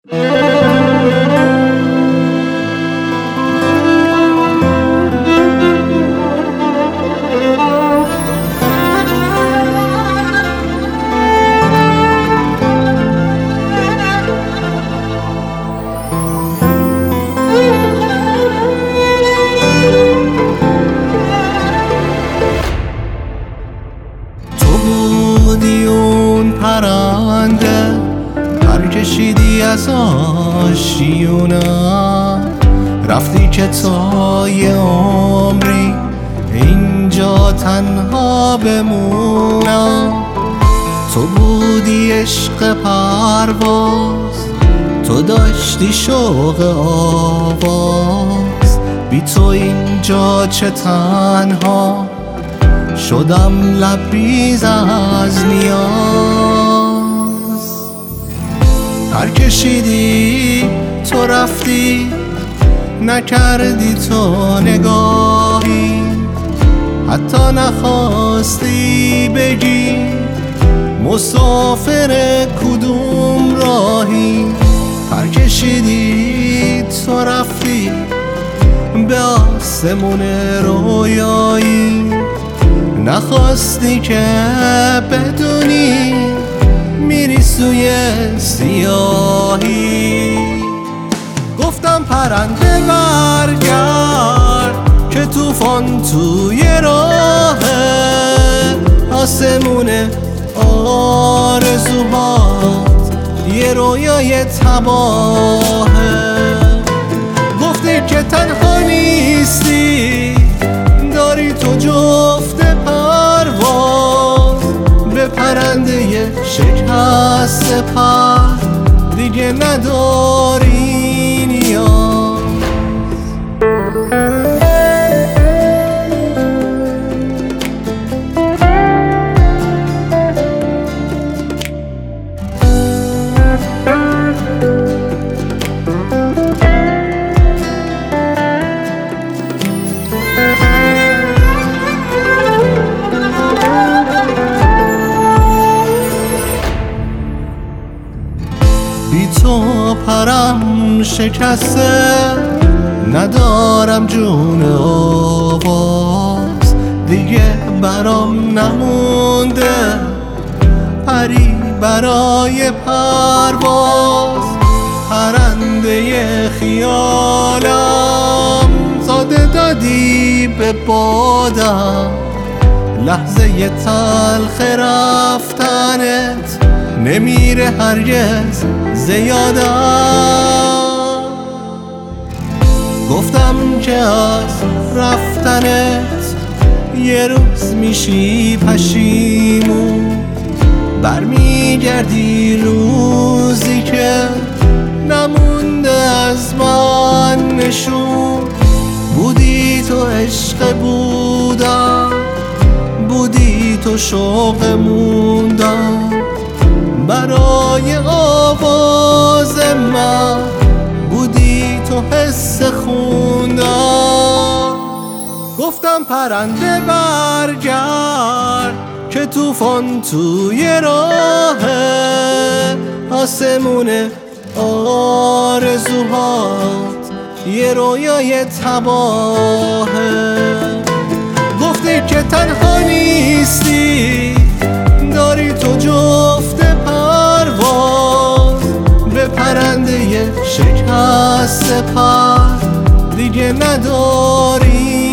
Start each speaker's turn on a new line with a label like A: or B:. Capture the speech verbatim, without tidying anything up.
A: پرنده پر کشیدی از آشیونم، رفتی که تا یه عمری اینجا تنها بمونم. تو بودی عشق پرواز، تو داشتی شوق آواز، بی تو اینجا چه تنها شدم لبریز از نیاز. پر کشیدی تو رفتی، نکردی تو نگاهی، حتی نخواستی بگی مسافر کدوم راهی. پر کشیدی تو رفتی به آسمون رویایی، نخواستی که بدونی میری سوی سیاهی. گفتم پرنده برگرد که طوفان توی راهه، آسمون آرزوهات یه رویای تباهه. گفتی که تنها نیستی، داری تو جفت پرواز، به پرنده شکسته پر دیگه نداری نیاز. بی تو پرم شکسته، ندارم جون آواز، دیگه برام نمونده پری برای پرواز. پرنده خیالم زاده دادی به بادم، لحظه تلخ رفتنت نمیره هرگز زیادم. گفتم که از رفتنت یه روز میشی پشیمون، برمیگردی روزی که نمونده از من نشون. بودی تو عشق بودم، بودی تو شوق موندم، برای آواز من بودی تو حس خوندم. گفتم پرنده برگرد که طوفان توی راهه، آسمون آرزوهات یه رویای تباهه. گفتی که تنها نیستی، داری تو جفت پرواز، به پرنده شکسته پر دیگه نداری